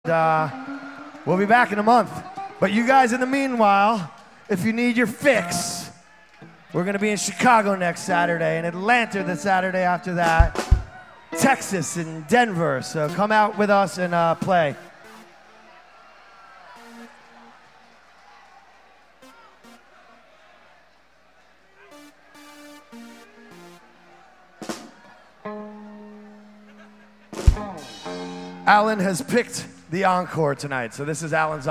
We'll be back in a month. But you guys, in the meanwhile, if you need your fix, we're going to be in Chicago next Saturday, in Atlanta the Saturday after that, Texas and Denver. So come out with us and play. Alan has picked the encore tonight, so this is Alan's